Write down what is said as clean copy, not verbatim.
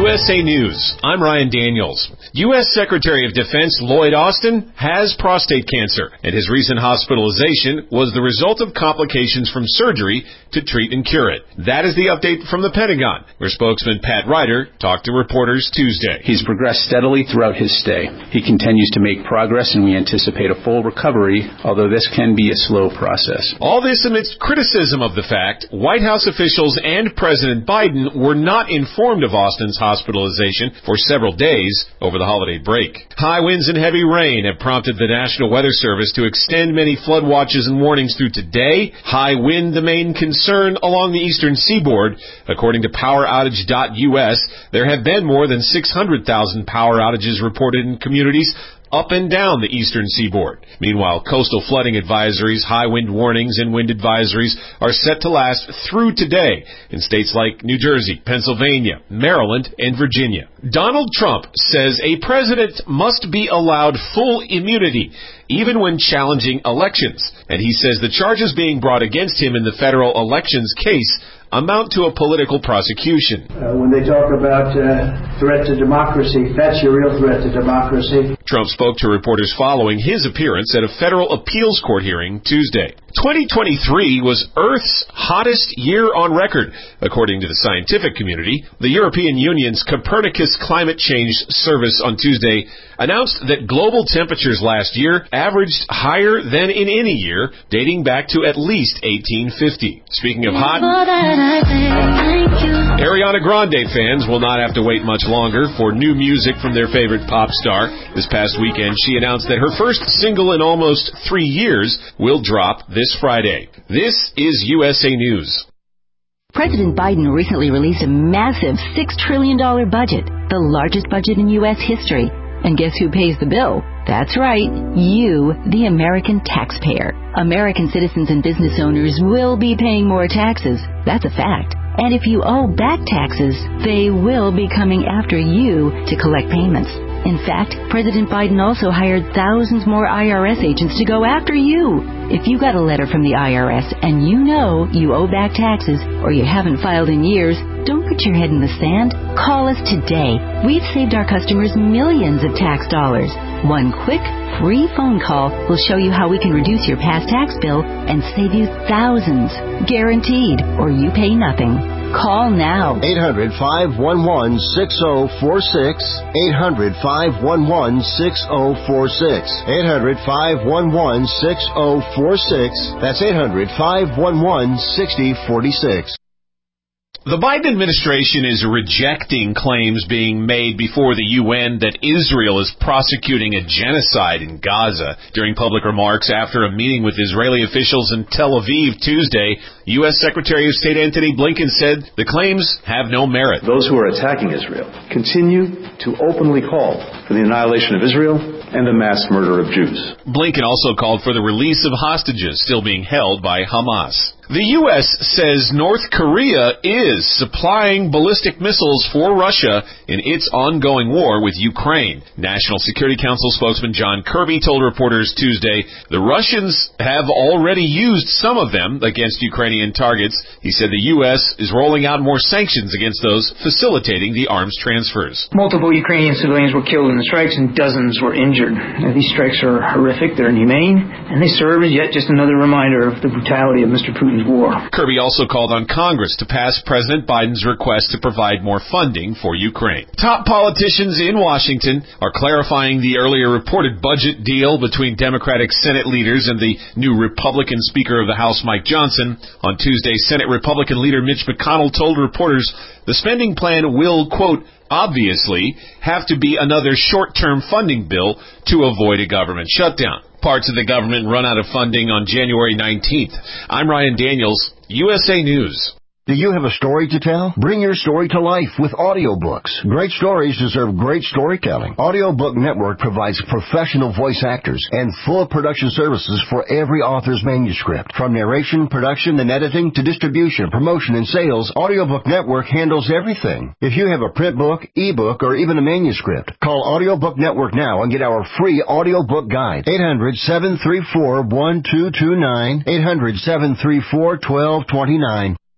USA News, I'm Ryan Daniels. U.S. Secretary of Defense Lloyd Austin has prostate cancer, and his recent hospitalization was the result of complications from surgery to treat and cure it. That is the update from the Pentagon, where spokesman Pat Ryder talked to reporters Tuesday. He's progressed steadily throughout his stay. He continues to make progress, and we anticipate a full recovery, although this can be a slow process. All this amidst criticism of the fact White House officials and President Biden were not informed of Austin's hospitalization for several days over the holiday break. High winds and heavy rain have prompted the National Weather Service to extend many flood watches and warnings through today. High wind the main concern along the eastern seaboard. According to PowerOutage.us, there have been more than 600,000 power outages reported in communities up and down the eastern seaboard. Meanwhile, coastal flooding advisories, high wind warnings, and wind advisories are set to last through today in states like New Jersey, Pennsylvania, Maryland, and Virginia. Donald Trump says a president must be allowed full immunity even when challenging elections, and he says the charges being brought against him in the federal elections case amount to a political prosecution. When they talk about threat to democracy, that's your real threat to democracy. Trump spoke to reporters following his appearance at a federal appeals court hearing Tuesday. 2023 was Earth's hottest year on record, according to the scientific community. The European Union's Copernicus Climate Change Service on Tuesday announced that global temperatures last year averaged higher than in any year, dating back to at least 1850. Speaking of hot, Ariana Grande fans will not have to wait much longer for new music from their favorite pop star. This past weekend, she announced that her first single in almost 3 years will drop this Friday. This is USA News. President Biden recently released a massive $6 trillion budget, the largest budget in U.S. history. And guess who pays the bill? That's right, you, the American taxpayer. American citizens and business owners will be paying more taxes. That's a fact. And if you owe back taxes, they will be coming after you to collect payments. In fact, President Biden also hired thousands more IRS agents to go after you. If you got a letter from the IRS and you know you owe back taxes or you haven't filed in years, don't put your head in the sand. Call us today. We've saved our customers millions of tax dollars. One quick, free phone call will show you how we can reduce your past tax bill and save you thousands. Guaranteed, or you pay nothing. Call now. 800-511-6046. 800-511-6046. 800-511-6046. That's 800-511-6046. The Biden administration is rejecting claims being made before the UN that Israel is prosecuting a genocide in Gaza. During public remarks after a meeting with Israeli officials in Tel Aviv Tuesday, U.S. Secretary of State Antony Blinken said the claims have no merit. Those who are attacking Israel continue to openly call for the annihilation of Israel and the mass murder of Jews. Blinken also called for the release of hostages still being held by Hamas. The U.S. says North Korea is supplying ballistic missiles for Russia in its ongoing war with Ukraine. National Security Council spokesman John Kirby told reporters Tuesday the Russians have already used some of them against Ukrainian targets. He said the U.S. is rolling out more sanctions against those facilitating the arms transfers. Multiple Ukrainian civilians were killed in the strikes and dozens were injured. Now, these strikes are horrific, they're inhumane, and they serve as yet just another reminder of the brutality of Mr. Putin's war. Kirby also called on Congress to pass President Biden's request to provide more funding for Ukraine. Top politicians in Washington are clarifying the earlier reported budget deal between Democratic Senate leaders and the new Republican Speaker of the House, Mike Johnson. On Tuesday, Senate Republican leader Mitch McConnell told reporters the spending plan will, quote, obviously have to be another short-term funding bill to avoid a government shutdown. Parts of the government run out of funding on January 19th. I'm Ryan Daniels, USA News. Do you have a story to tell? Bring your story to life with audiobooks. Great stories deserve great storytelling. Audiobook Network provides professional voice actors and full production services for every author's manuscript. From narration, production, and editing to distribution, promotion, and sales, Audiobook Network handles everything. If you have a print book, ebook, or even a manuscript, call Audiobook Network now and get our free audiobook guide. 800-734-1229. 800-734-1229.